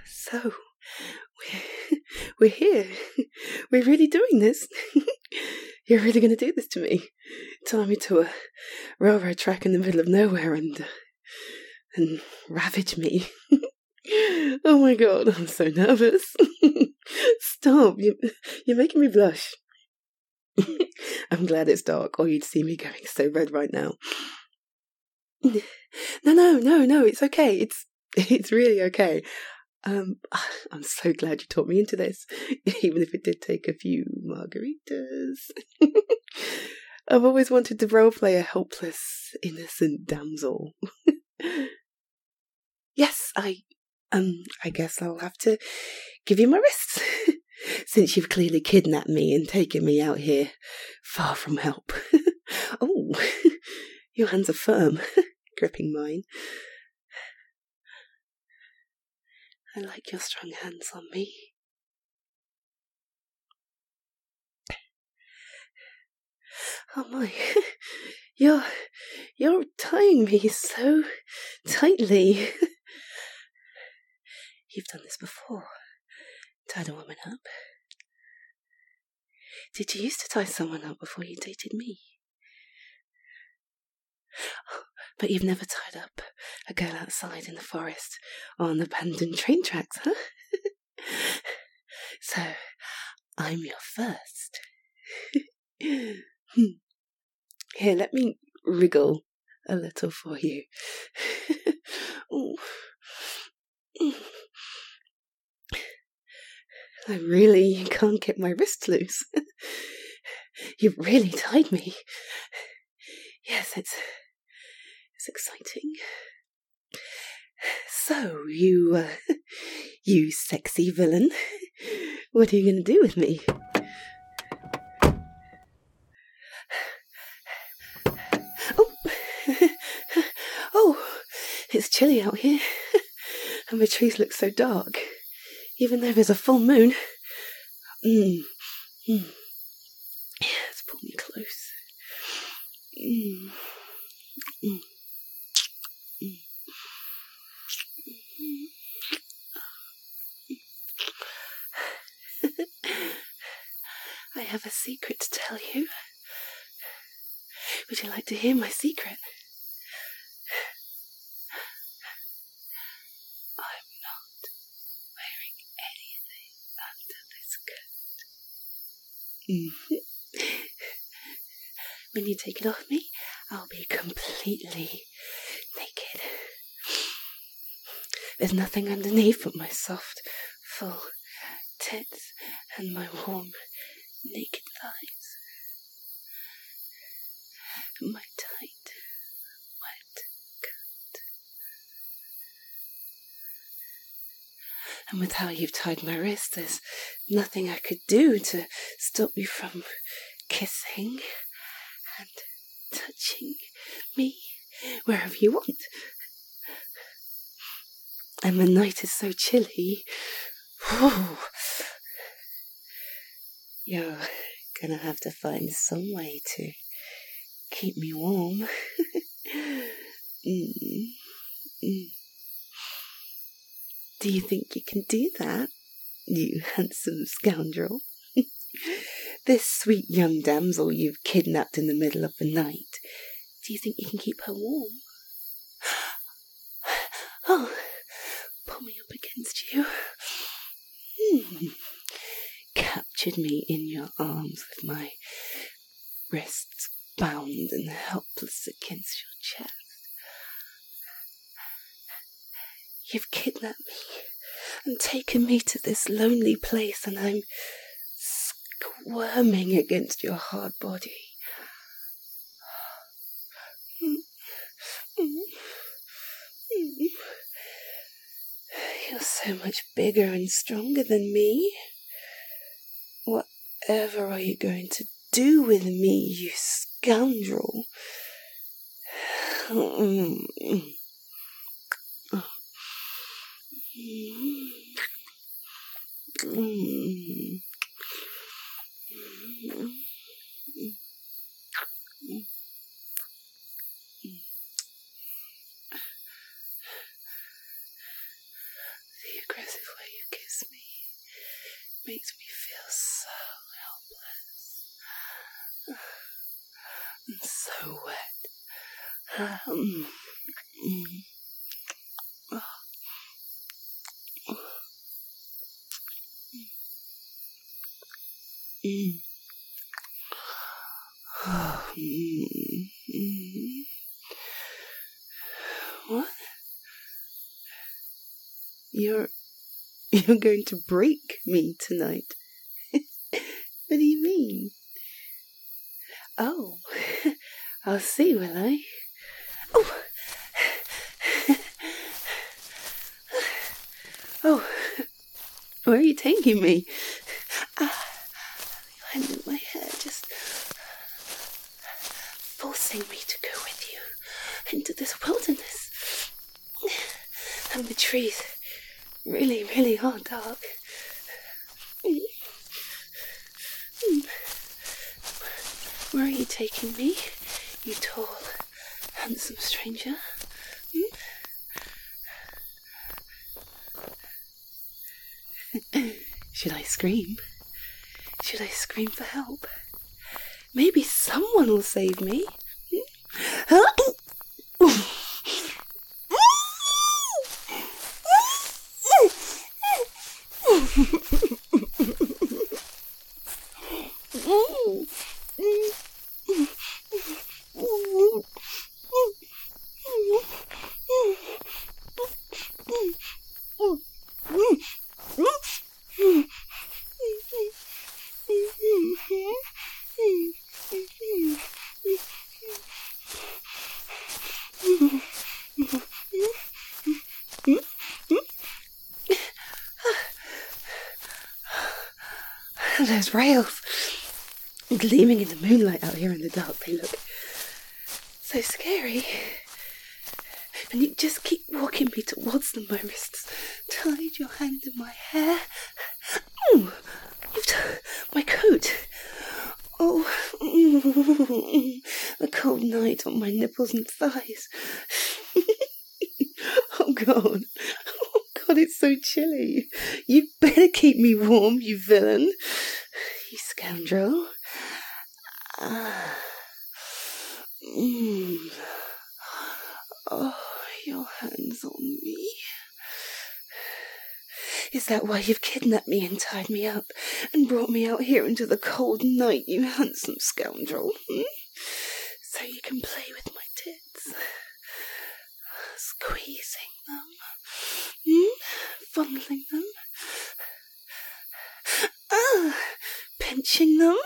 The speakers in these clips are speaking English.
So, we're here. We're really doing this. You're really going to do this to me? Tie me to a railroad track in the middle of nowhere and ravage me? Oh my god, I'm so nervous. Stop, you're making me blush. I'm glad it's dark, or you'd see me going so red right now. No, it's okay. It's really okay. I'm so glad you taught me into this, even if it did take a few margaritas. I've always wanted to roleplay a helpless, innocent damsel. Yes, I guess I'll have to give you my wrists, since you've clearly kidnapped me and taken me out here, far from help. Oh, your hands are firm, gripping mine. I like your strong hands on me. Oh my, you're tying me so tightly. You've done this before, tied a woman up. Did you used to tie someone up before you dated me? Oh, but you've never tied up a girl outside in the forest or on abandoned train tracks, huh? So, I'm your first. Here, let me wriggle a little for you. I really can't get my wrists loose. You've really tied me. Yes, it's exciting. So, you sexy villain, what are you going to do with me? Oh, it's chilly out here, and the trees look so dark, even though there's a full moon. Let's pull me close. I have a secret to tell you. Would you like to hear my secret? I'm not wearing anything under this coat. When you take it off me, I'll be completely naked. There's nothing underneath but my soft, full tits and my warm, naked thighs. My tight, wet coat. And with how you've tied my wrist, there's nothing I could do to stop you from kissing and touching me wherever you want. And the night is so chilly. Whew. You're gonna have to find some way to keep me warm. Do you think you can do that, you handsome scoundrel? This sweet young damsel you've kidnapped in the middle of the night, do you think you can keep her warm? Oh, pull me up against you. Captured me in your arms with my wrists bound and helpless against your chest. You've kidnapped me and taken me to this lonely place, and I'm squirming against your hard body. You're so much bigger and stronger than me. Whatever are you going to do with me, you scoundrel? The aggressive Mm. Mm. What? You're going to break me tonight? What do you mean? Oh, I'll see, will I? Oh! Oh, where are you taking me? Your hand in my hair, just forcing me to go with you into this wilderness. And the trees really, really are dark. Where are you taking me, you tall, handsome stranger? Should I scream? Should I scream for help? Maybe someone will save me. Those rails gleaming in the moonlight out here in the dark, they look so scary. And you just keep walking me towards them. My wrists tied, your hand in my hair. Oh, my coat. Oh, the cold night on my nipples and thighs. Oh God, it's so chilly. You better keep me warm, you villain. You scoundrel. Oh, your hands on me. Is that why you've kidnapped me and tied me up and brought me out here into the cold night, you handsome scoundrel? So you can play with my tits, squeezing them, fondling them, pinching them.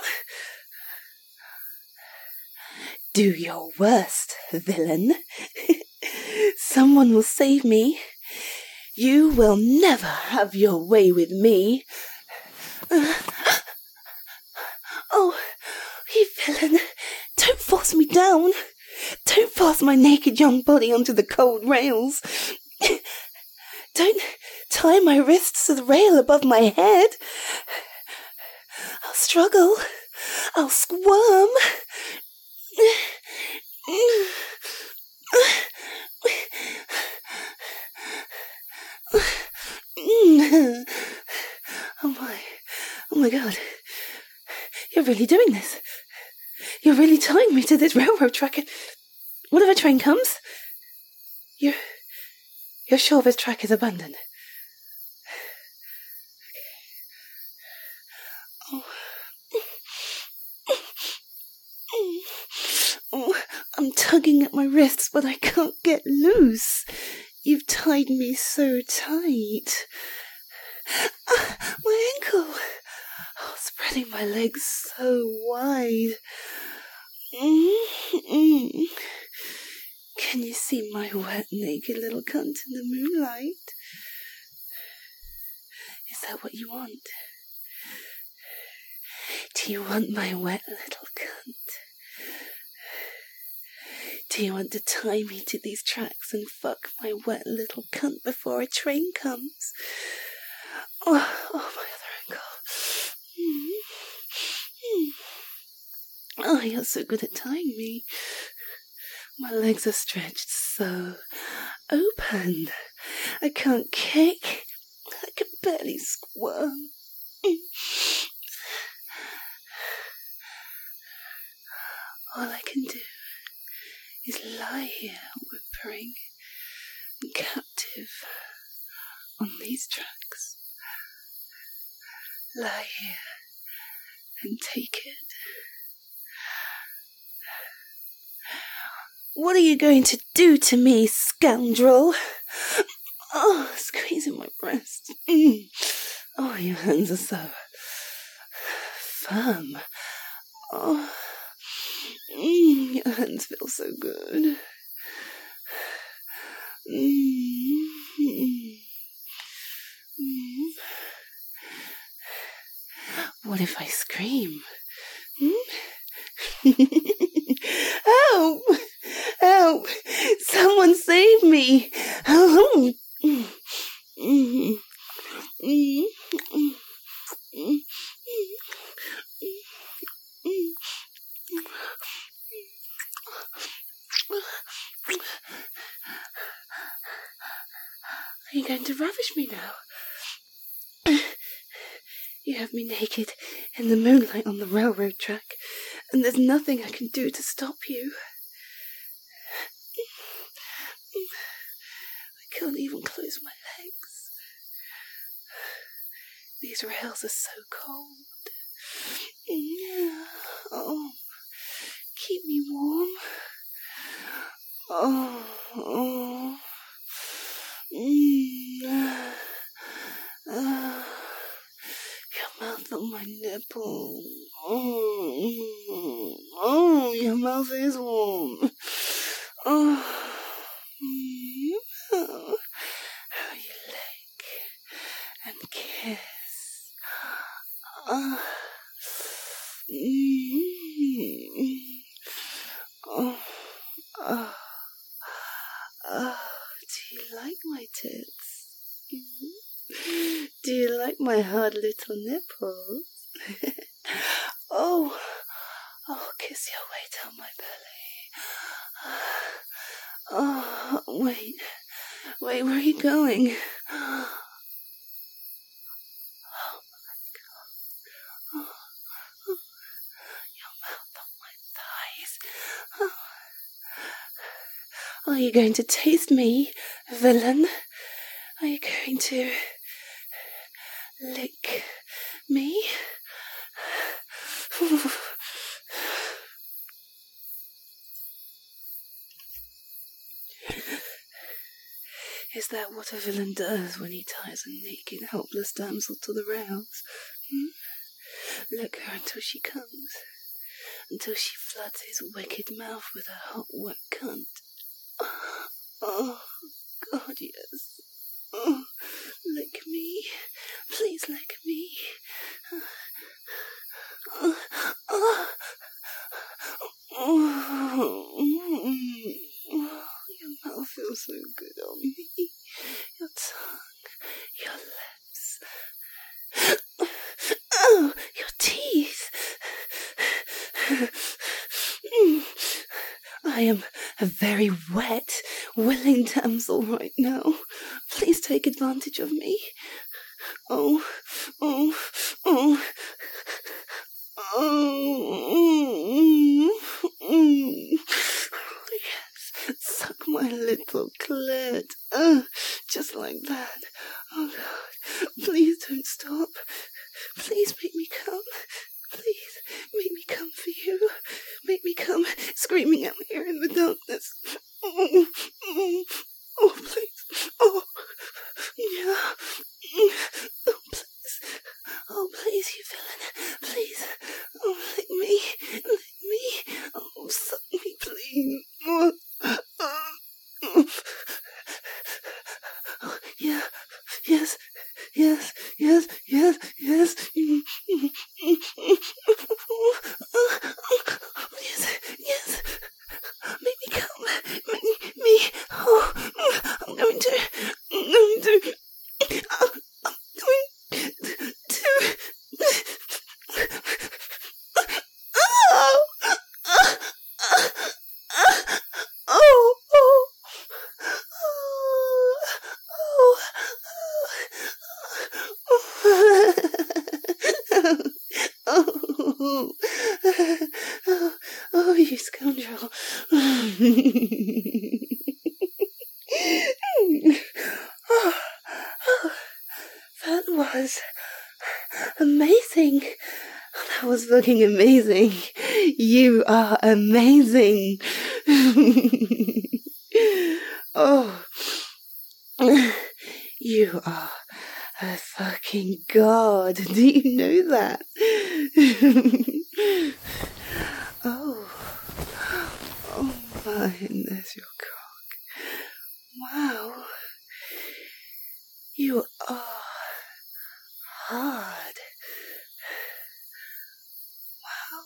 Do your worst, villain. Someone will save me. You will never have your way with me. Oh, you villain. Don't force me down. Don't force my naked young body onto the cold rails. Don't tie my wrists to the rail above my head. I'll struggle. I'll squirm. Oh my God. You're really doing this. You're really tying me to this railroad track. What if a train comes? You're sure this track is abandoned? Oh, I'm tugging at my wrists, but I can't get loose. You've tied me so tight. My ankle. Oh, spreading my legs so wide. Can you see my wet, naked little cunt in the moonlight? Is that what you want? Do you want my wet little cunt? Do you want to tie me to these tracks and fuck my wet little cunt before a train comes? Oh, my other ankle. Oh, you're so good at tying me. My legs are stretched so open. I can't kick. I can barely squirm. All I can do is lie here whimpering, captive on these tracks. Lie here and take it. What are you going to do to me, scoundrel? Oh, squeezing my breast. Oh, your hands are so firm. Oh, your hands feel so good. What if I scream? Help! Help! Someone save me! Help! Are you going to ravish me now? You have me naked in the moonlight on the railroad track, and there's nothing I can do to stop you. I can't even close my legs. These rails are so cold. Oh, keep me warm. Oh. Your mouth on my nipple. Oh, your mouth is warm. Oh, you lick and kiss. Do you like my tits? Do you like my hard little nipples? Oh, kiss your way down my belly. Oh, wait, where are you going? Oh my God. Your mouth on my thighs. Are you going to taste me, villain? Are you going to lick me? Is that what a villain does when he ties a naked, helpless damsel to the rails? Lick her until she comes, until she floods his wicked mouth with her hot, wet cunt. Oh, God, yes. Oh, lick me. Please lick me. Your mouth feels so good on me. Your tongue, your lips. Oh, your teeth. I am a very wet, willing damsel right now. Please take advantage of me. Oh. Yes, suck my little clit. Just like that. Oh God, please don't stop. Please make me come. Please make me come for you. Make me come screaming out here in the darkness. Oh, please. Oh, yeah. Oh, please, you villain. Please. Oh, lick me. Oh, suck me, please. Oh, yeah. Yes. Yes. Make me come. Make me. Oh, I'm going to. Oh, that was amazing. That was fucking amazing. You are amazing. Oh, you are a fucking god. Do you know that? Oh my, and there's your cock. Wow. You are hard. Wow.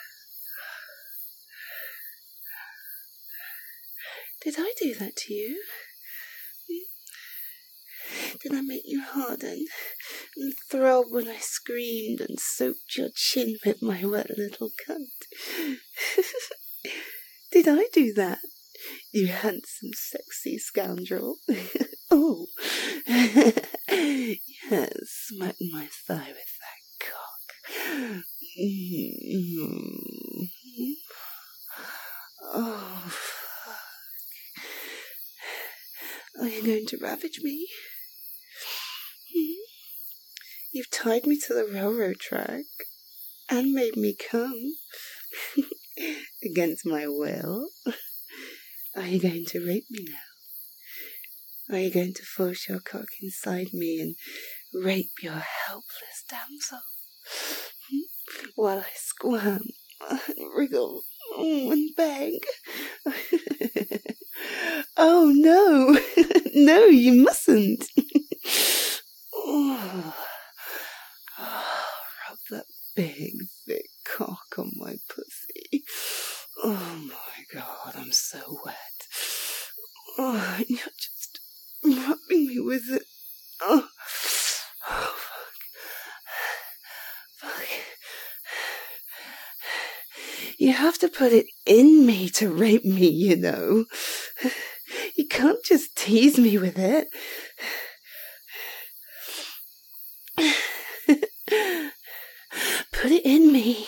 Did I do that to you? Did I make you harden and throb when I screamed and soaked your chin with my wet little cunt? Did I do that, you handsome, sexy scoundrel? Oh, yes, smack my thigh with that cock. Oh, fuck. Are you going to ravage me? You've tied me to the railroad track and made me come against my will. Are you going to rape me now? Are you going to force your cock inside me and rape your helpless damsel? While I squirm and wriggle and beg? Oh no, no, you mustn't. Rub that big, thick cock on my pussy. Oh my god, I'm so wet. Oh, you're just rubbing me with it. Oh, fuck. Fuck. You have to put it in me to rape me, you know. You can't just tease me with it. Put it in me.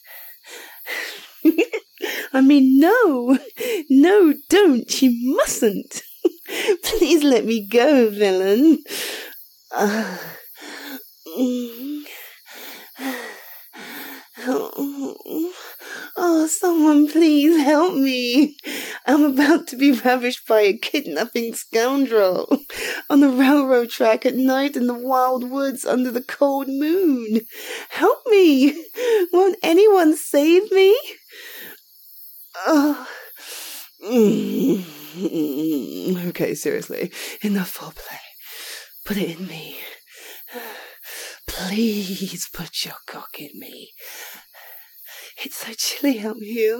I mean, no, don't, you mustn't. Please let me go, villain. Oh, someone please help me. I'm about to be ravished by a kidnapping scoundrel on the railroad track at night in the wild woods under the cold moon. Help me. Won't anyone save me? Oh. Okay, seriously. Enough foreplay. Put it in me. Please put your cock in me. It's so chilly out here.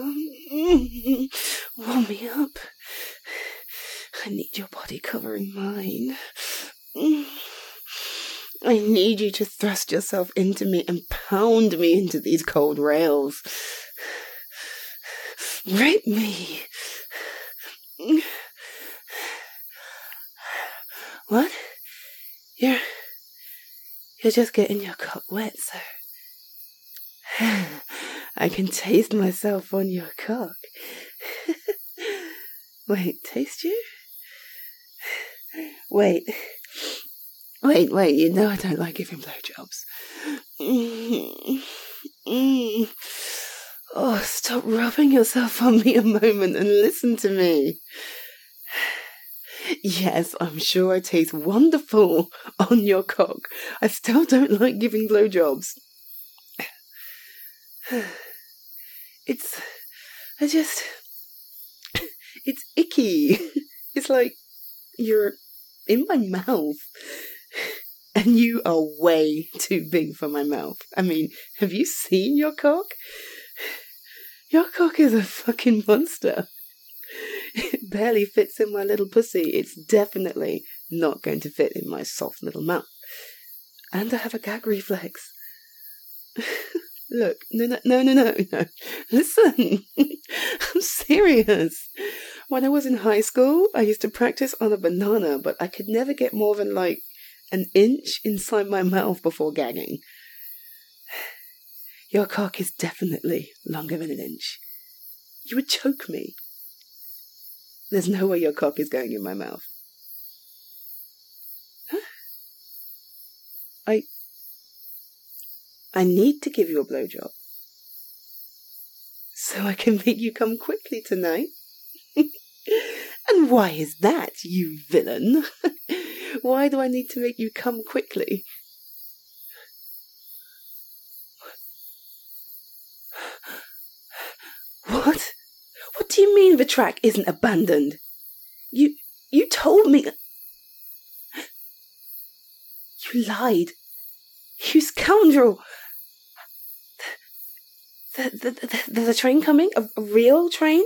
Warm me up. I need your body covering mine. I need you to thrust yourself into me and pound me into these cold rails. Rape me. What? You're just getting your cock wet, so I can taste myself on your cock. Wait, taste you? Wait, you know I don't like giving blowjobs. Oh, stop rubbing yourself on me a moment and listen to me. Yes, I'm sure I taste wonderful on your cock. I still don't like giving blowjobs. It's icky. It's like you're in my mouth. And you are way too big for my mouth. I mean, have you seen your cock? Your cock is a fucking monster. It barely fits in my little pussy. It's definitely not going to fit in my soft little mouth. And I have a gag reflex. Look, no. Listen, I'm serious. When I was in high school, I used to practice on a banana, but I could never get more than like an inch inside my mouth before gagging. Your cock is definitely longer than an inch. You would choke me. There's no way your cock is going in my mouth. Huh? I need to give you a blowjob so I can make you come quickly tonight. And why is that, you villain? Why do I need to make you come quickly? What? What do you mean the track isn't abandoned? You told me... You lied. You scoundrel. There's a train coming? A real train?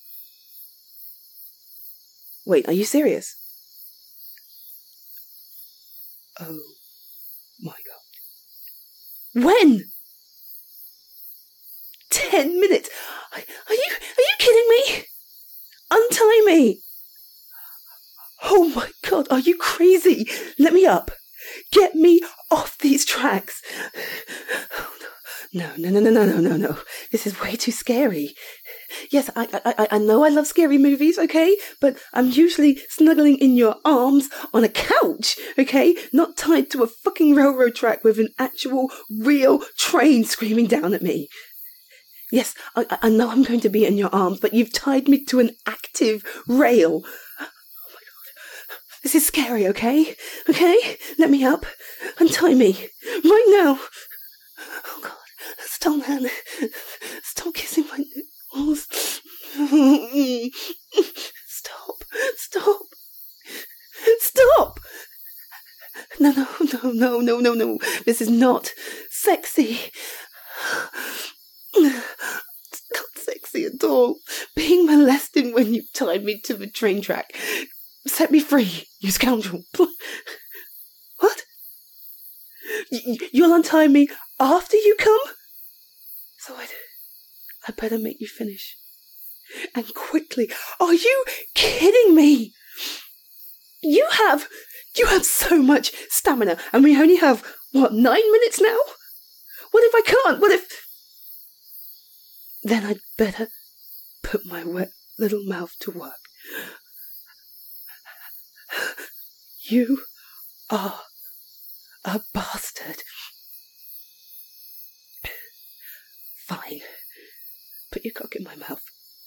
Wait, are you serious? Oh my God. When? 10 minutes? Are you kidding me? Untie me! Oh my God, are you crazy? Let me up. Get me off these tracks. Oh, no. This is way too scary. Yes, I know I love scary movies, okay? But I'm usually snuggling in your arms on a couch, okay? Not tied to a fucking railroad track with an actual, real train screaming down at me. Yes, I know I'm going to be in your arms, but you've tied me to an active rail. Oh my God. This is scary, okay? Okay? Let me up. Untie me. Right now. Oh God. Stop, man. Stop kissing my nipples. Stop. No. This is not sexy. It's not sexy at all. Being molested when you tied me to the train track. Set me free, you scoundrel. What? You'll untie me after you come? So I'd better make you finish. And quickly. Are you kidding me? You have so much stamina, and we only have, 9 minutes now? What if I can't? What if... Then I'd better put my wet little mouth to work. You are a bastard. Fine. Put your cock in my mouth.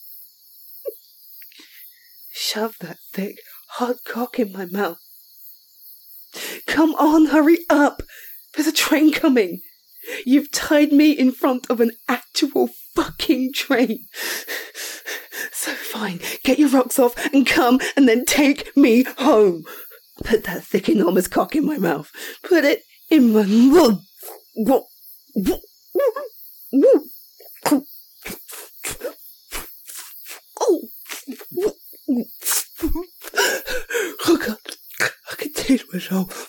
Shove that thick, hard cock in my mouth. Come on, hurry up. There's a train coming. You've tied me in front of an actual fucking train. So fine, get your rocks off and come and then take me home. Put that thick, enormous cock in my mouth. Put it in my mouth. Oh God, I can taste myself.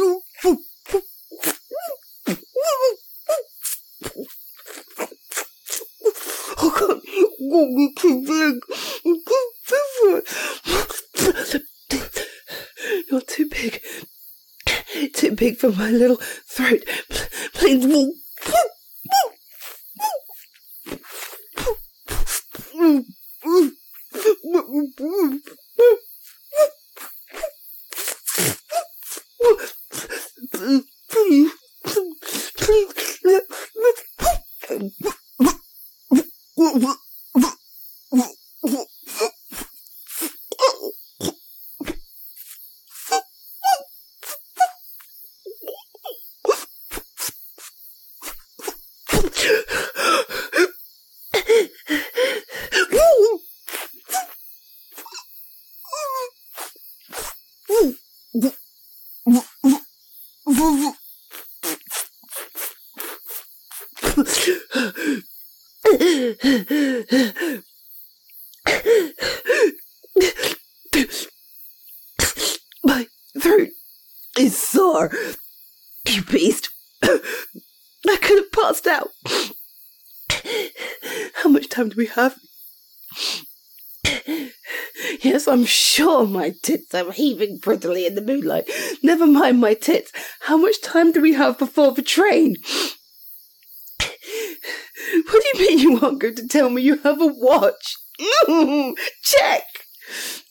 Oh God, you're too big. You're too big. Too big for my little throat. Please. My throat is sore, you beast. I could have passed out. How much time do we have? Yes, I'm sure my tits are heaving prettily in the moonlight. Never mind my tits. How much time do we have before the train? What do you mean you aren't going to tell me you have a watch? Check!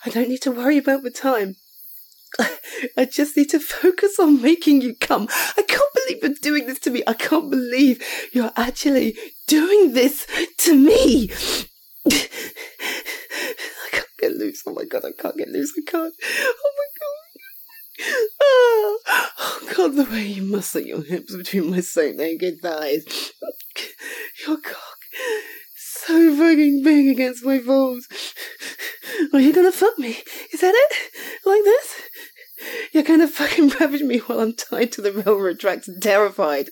I don't need to worry about the time. I just need to focus on making you come. I can't believe you're doing this to me. I can't believe you're actually doing this to me. I can't get loose. Oh my God, I can't get loose. I can't. Oh my God. Oh God, the way you muscle your hips between my so naked thighs. Your cock so fucking big against my balls. Are you gonna fuck me? Is that it? Like this? You're gonna fucking ravage me while I'm tied to the railroad tracks and terrified.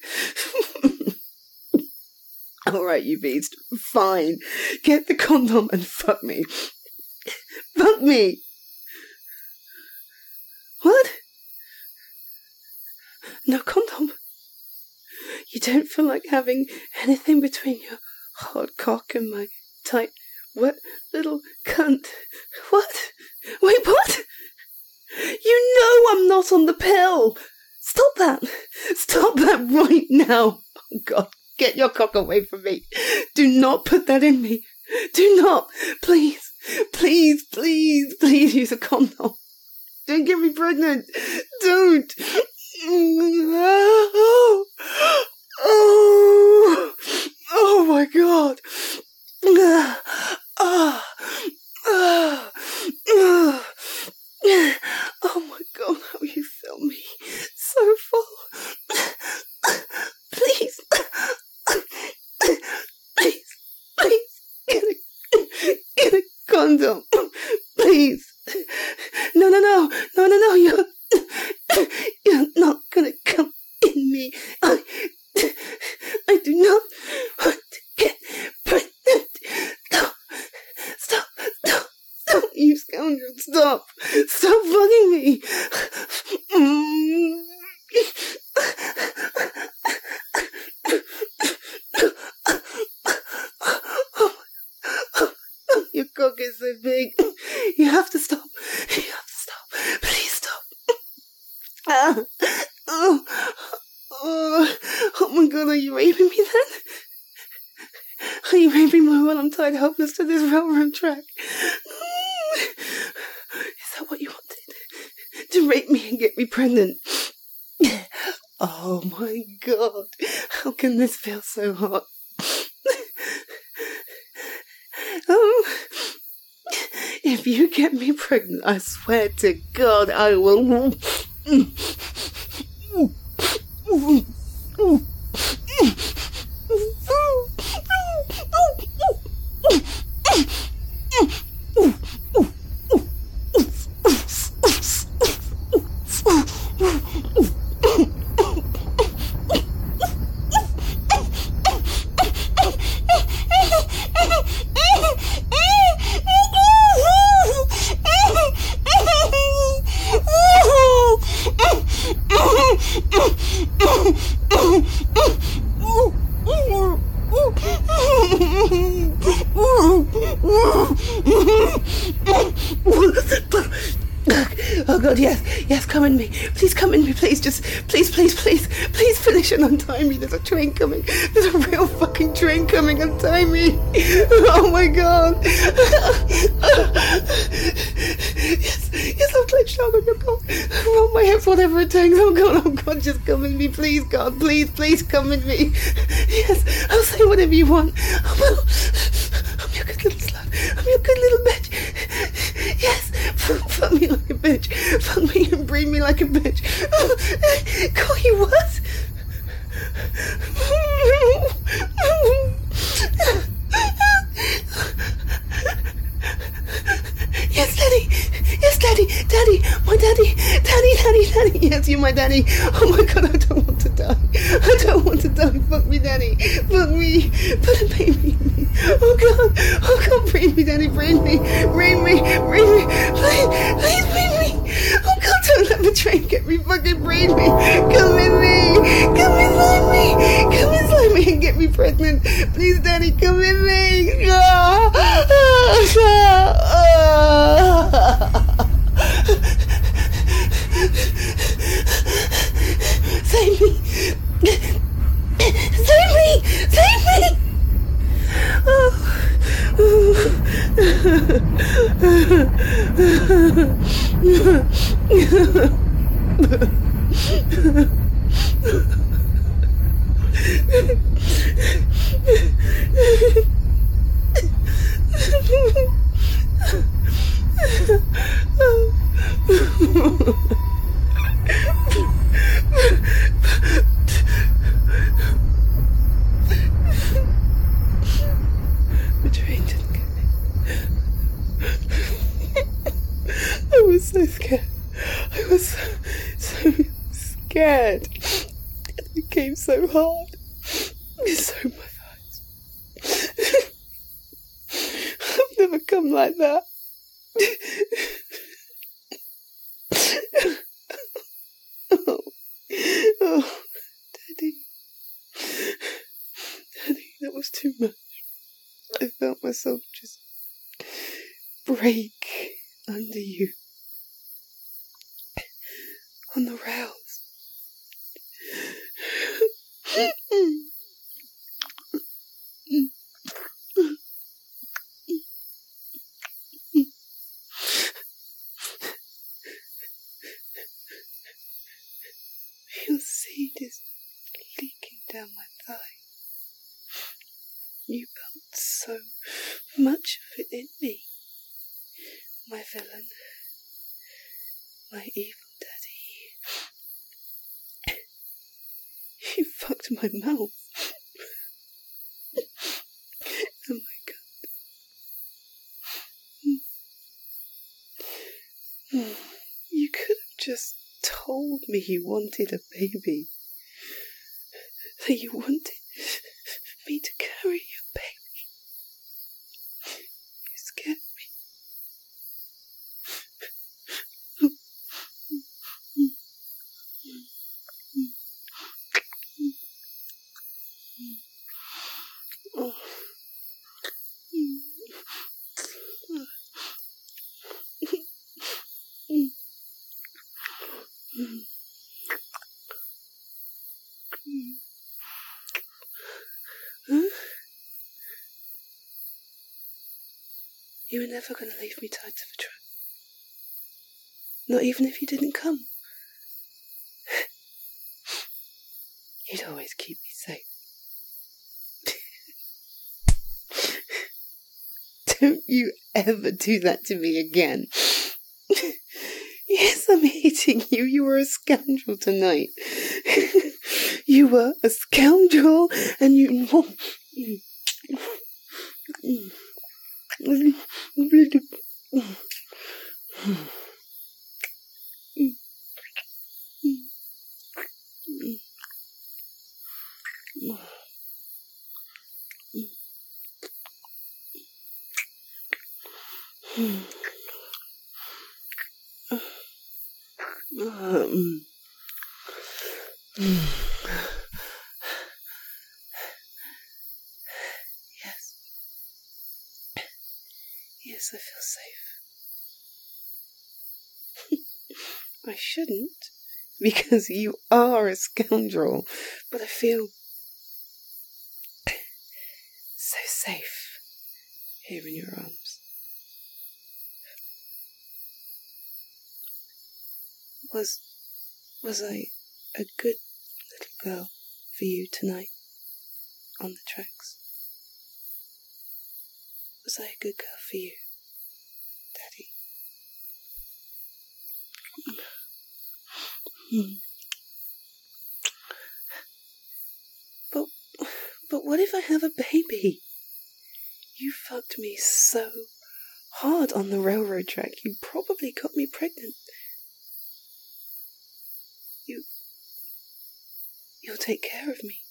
Alright, you beast. Fine. Get the condom and fuck me. Fuck me! What? No condom? You don't feel like having anything between your hard cock and my tight, wet little cunt? What? Wait, what? You know I'm not on the pill! Stop that! Stop that right now! Oh God, get your cock away from me! Do not put that in me! Do not! Please! Please, please, please use a condom! Don't get me pregnant! Don't! Oh, oh, oh my God! Oh my God, how you fill me so full. Please, please, please, get a condom. Please. No, you're not gonna come in me. I do not want to get pregnant. Stop, you scoundrel, stop fucking me. Your cock is so big. You have to stop. Please stop. Oh my God, are you raping me then? Are you raping me while I'm tied helpless to this railroad track? Is that what you wanted? To rape me and get me pregnant? Oh my God, how can this feel so hot? If you get me pregnant, I swear to God I will... Oh God, yes, come in me. Please come in me, please. Just, please finish and untie me. There's a train coming. There's a real fucking train coming. Untie me. Oh my God. Yes, I'll clench down on your cock. Roll my hips, whatever it takes. Oh God, just come in me, please, God. Please come in me. Yes, I'll say whatever you want. I'm your good little slut. I'm your good little bitch. Yes, fuck me like a bitch. Fuck me and breathe me like a bitch. Call you what? Yes, daddy, my daddy. Yes, you're my daddy. Oh my God, I don't want to die. Fuck me, daddy. Fuck me. Put a baby in me. Oh God, breathe me, daddy, breathe me. Please breathe me. Oh God, don't let the train get me. Fucking breathe me. Come in me. Come inside me and get me pregnant. Please, daddy, come in me. Save me! Oh. The train didn't get me. I was so scared. I was so scared. It became so hard. It's so my eyes. I've never come like that. Oh, Daddy. Daddy, that was too much. I felt myself just break under you. On the rails. Your seed is leaking down my thigh. You pumped so much of it in me. My villain. My evil daddy. You fucked my mouth. Oh my God. You could have just told me you wanted a baby. That you wanted me to carry your baby. You scared me. Oh. Huh? You were never going to leave me tied to the truck. Not even if you didn't come. You'd always keep me safe. Don't you ever do that to me again. Yes, I'm hitting you. You were a scoundrel tonight. You were a scoundrel, and you... Yes. Yes, I feel safe. I shouldn't, because you are a scoundrel, but I feel so safe here in your arms. Was I a good little girl for you tonight on the tracks? Was I a good girl for you, Daddy? But what if I have a baby? You fucked me so hard on the railroad track, you probably got me pregnant. You'll take care of me.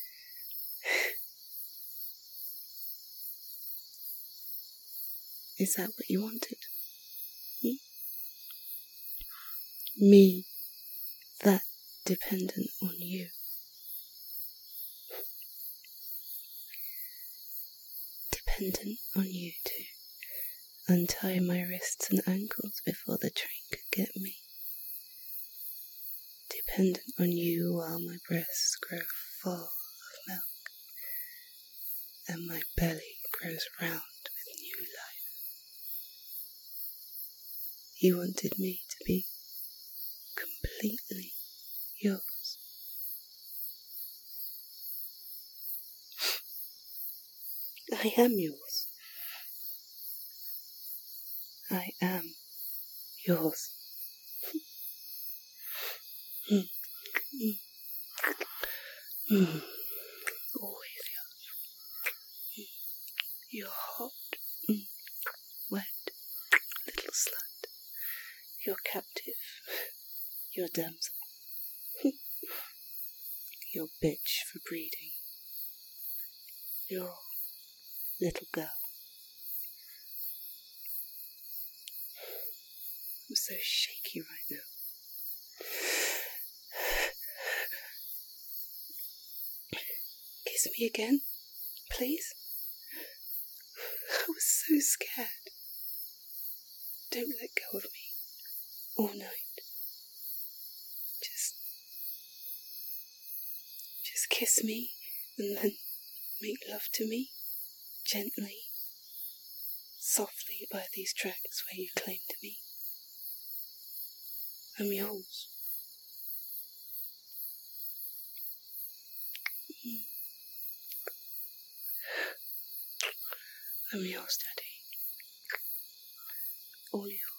Is that what you wanted? Me, that dependent on you. Dependent on you to untie my wrists and ankles before the train could get me. Dependent on you while my breasts grow full of milk and my belly grows round with new life. You wanted me to be completely yours. I am yours. I am yours. Always yours. You're hot, wet, little slut. You're captive. You're damsel. You're bitch for breeding. You're little girl. I'm so shaky right now. Kiss me again, please? I was so scared. Don't let go of me all night. Just kiss me and then make love to me, gently, softly by these tracks where you claim to me. I'm yours. I'm yours, Daddy. All yours.